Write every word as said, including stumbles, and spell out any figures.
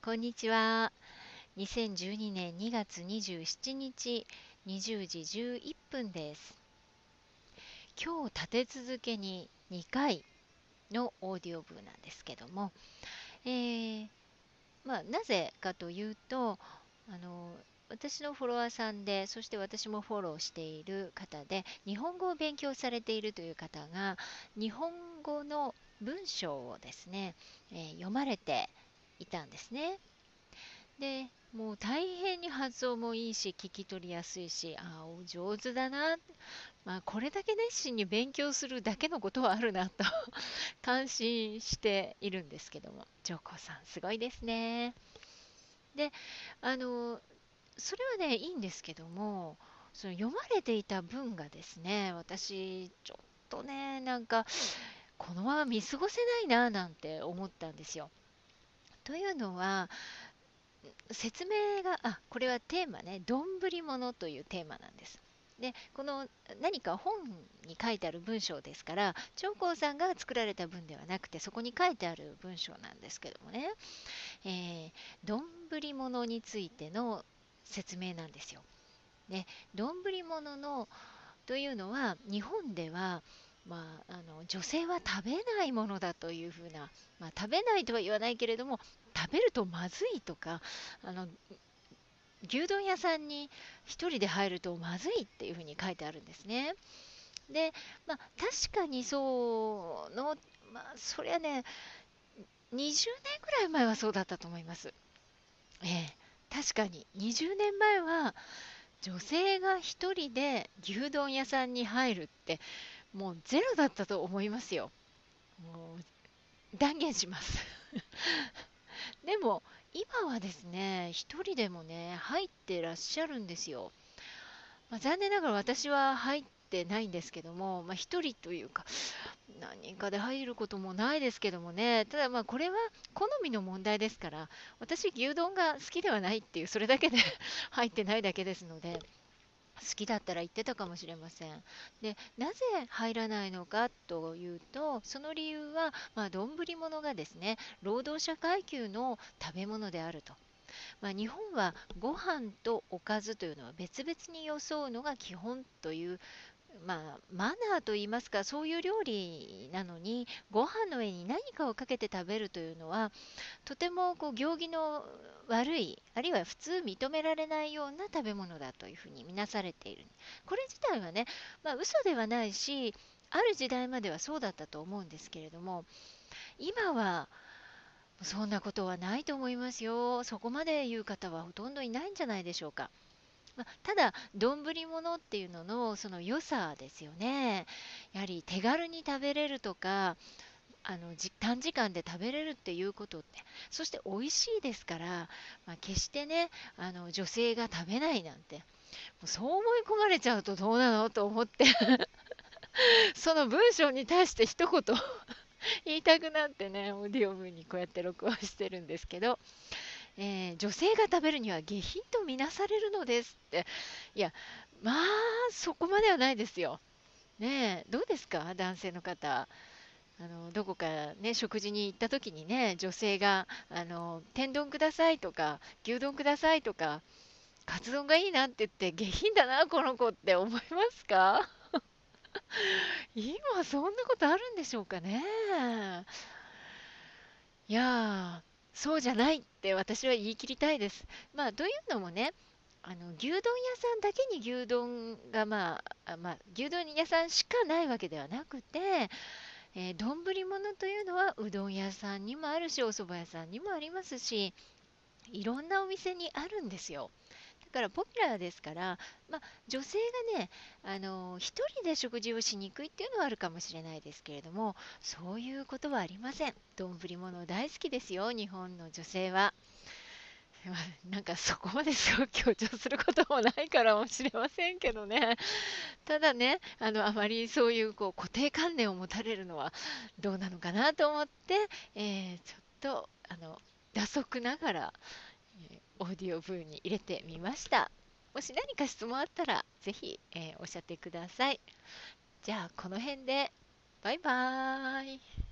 こんにちは。にせんじゅうにねんにがつにじゅうしちにちにじゅうじじゅういっぷんです。今日立て続けににかいのオーディオ部なんですけども、えーまあ、なぜかというと、あの私のフォロワーさんで、そして私もフォローしている方で、日本語を勉強されているという方が、日本語の文章をですね、えー読まれていたんですね。で、もう大変に発音もいいし、聞き取りやすいし、ああ、お上手だな。まあ、これだけ熱心に勉強するだけのことはあるなと感心しているんですけども、上皇さん、すごいですね。で、あの、それはね、いいんですけども、その読まれていた文がですね、私、ちょっとね、なんか、このまま見過ごせないな、なんて思ったんですよ。というのは、説明が、あ、これはテーマね、どんぶりものというテーマなんです。で、この何か本に書いてある文章ですから、長江さんが作られた文ではなくて、そこに書いてある文章なんですけどもね、えー、どんぶりものについての説明なんですよ。で、どんぶりもののというのは、日本では、まあ、あの女性は食べないものだというふうな、まあ、食べないとは言わないけれども、食べるとまずいとか、あの牛丼屋さんに一人で入るとまずいっていうふうに書いてあるんですね。で、まあ、確かにそうの、まあ、そりゃね、にじゅうねんぐらい前はそうだったと思います。ええ、確かににじゅうねんまえは女性が一人で牛丼屋さんに入るってもうゼロだったと思いますよ。もう断言します。でも今はですね、一人でもね、入ってらっしゃるんですよ。まあ、残念ながら私は入ってないんですけども、まあ、一人というか、何人かで入ることもないですけどもね、ただまあこれは好みの問題ですから、私、牛丼が好きではないっていう、それだけで入ってないだけですので、好きだったら言ってたかもしれません。で、なぜ入らないのかというと、その理由は、まあ、丼物がですね、労働者階級の食べ物であると。まあ、日本はご飯とおかずというのは別々によそうのが基本という、まあ、マナーといいますか、そういう料理なのに、ご飯の上に何かをかけて食べるというのは、とてもこう行儀の悪い、あるいは普通認められないような食べ物だというふうに見なされている。これ自体はね、まあ、嘘ではないし、ある時代まではそうだったと思うんですけれども、今はそんなことはないと思いますよ。そこまで言う方はほとんどいないんじゃないでしょうか。まあ、ただ、丼物っていうののその良さですよね。やはり手軽に食べれるとか、あのじ短時間で食べれるっていうことって、そして美味しいですから、まあ、決してね、あの女性が食べないなんて、もうそう思い込まれちゃうとどうなのと思ってその文章に対して一言言いたくなってね、オーディオ文にこうやって録音してるんですけど、えー女性が食べるには下品とみなされるのですって、いや、まあ、そこまではないですよ。ねえ、どうですか、男性の方。あのどこかね、食事に行った時にね、女性があの天丼くださいとか牛丼くださいとか、カツ丼がいいなって言って、下品だなこの子って思いますか？今そんなことあるんでしょうかね。いやー、そうじゃないって私は言い切りたいです。まあというのもね、あの牛丼屋さんだけに牛丼が、まあ、あまあ、牛丼屋さんしかないわけではなくて、えー、丼物というのはうどん屋さんにもあるし、お蕎麦屋さんにもありますし、いろんなお店にあるんですよ。だからポピュラーですから、まあ、女性がね、あの一人で食事をしにくいっていうのはあるかもしれないですけれども、そういうことはありません。丼物大好きですよ、日本の女性は。まあなんかそこまですごく強調することもないからもしれませんけどね。ただね、あの、あまりそういうこう固定観念を持たれるのはどうなのかなと思って、えーちょっと、あの、打足ながら、えーオーディオブーに入れてみました。もし何か質問あったら、ぜひ、えーおっしゃってください。じゃあ、この辺で、バイバーイ。